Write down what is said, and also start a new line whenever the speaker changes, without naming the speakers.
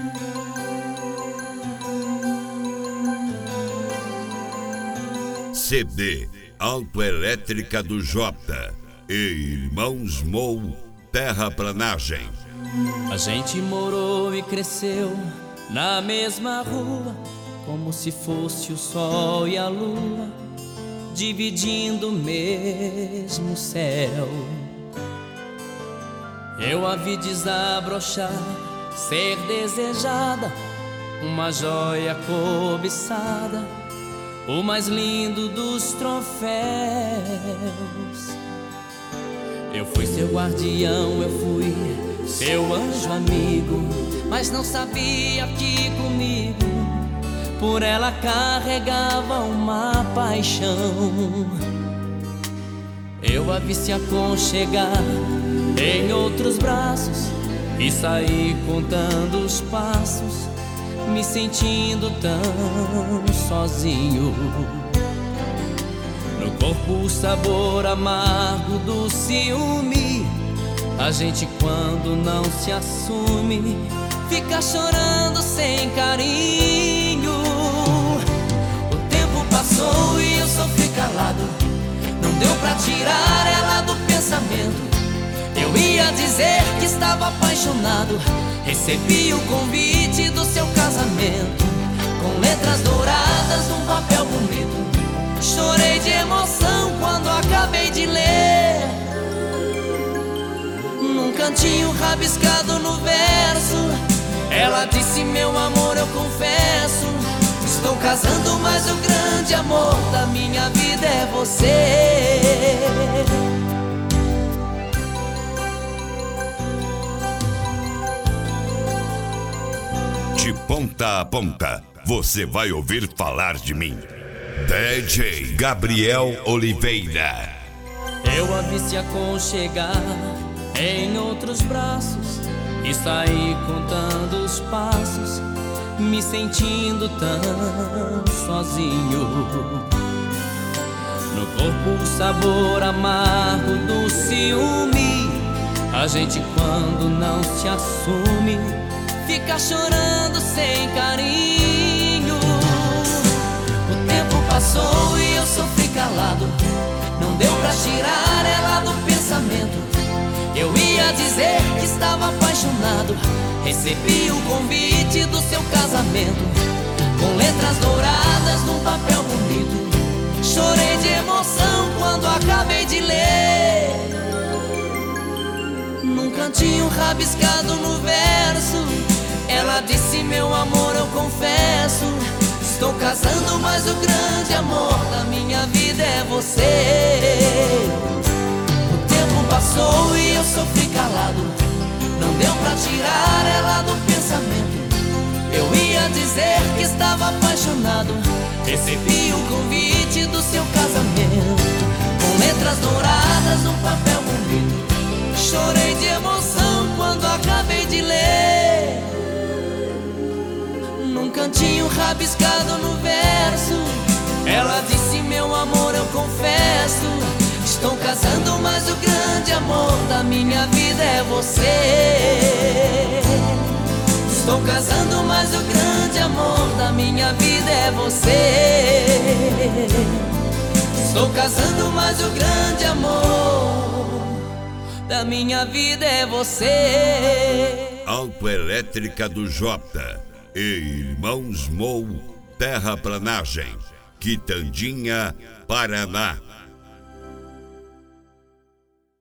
CD Autoelétrica do Jota e Irmãos Mou, Terraplanagem.
A gente morou e cresceu na mesma rua, como se fosse o sol e a lua, dividindo o mesmo céu. Eu a vi desabrochar, ser desejada, uma joia cobiçada, o mais lindo dos troféus. Eu fui seu guardião, eu fui seu anjo amigo, mas não sabia que comigo por ela carregava uma paixão. Eu a vi se aconchegar em outros braços e saí contando os passos, me sentindo tão sozinho. No corpo o sabor amargo do ciúme. A gente quando não se assume fica chorando sem carinho. O tempo passou e eu sofri calado, não deu pra tirar ela do pensamento. Eu ia dizer que estava apaixonado, recebi o convite do seu casamento, com letras douradas num papel bonito. Chorei de emoção quando acabei de ler. Num cantinho rabiscado no verso, ela disse: meu amor, eu confesso, estou casando, mas o grande amor da minha vida é você.
De ponta a ponta, você vai ouvir falar de mim. DJ Gabriel Oliveira.
Eu a vi se aconchegar em outros braços e saí contando os passos, me sentindo tão sozinho. No corpo o sabor amargo do ciúme. A gente quando não se assume fica chorando sem carinho. O tempo passou e eu sofri calado, não deu pra tirar ela do pensamento. Eu ia dizer que estava apaixonado, recebi o convite do seu casamento, com letras douradas num papel bonito. Chorei de emoção quando acabei de ler. Num cantinho rabiscado no verso, ela disse: meu amor, eu confesso, estou casando, mas o grande amor da minha vida é você. O tempo passou e eu sofri calado, não deu pra tirar ela do pensamento. Eu ia dizer que estava apaixonado, recebi o convite do seu casamento, com letras douradas num papel bonito. Chorei de emoção quando acabei de ler. Num cantinho rabiscado no verso, ela disse: meu amor, eu confesso, estou casando, mas o grande amor da minha vida é você. Estou casando, mas o grande amor da minha vida é você. Estou casando, mas o grande amor da minha vida é você.
Autoelétrica do Jota e Irmãos Mou, Terraplanagem, Quitandinha, Paraná.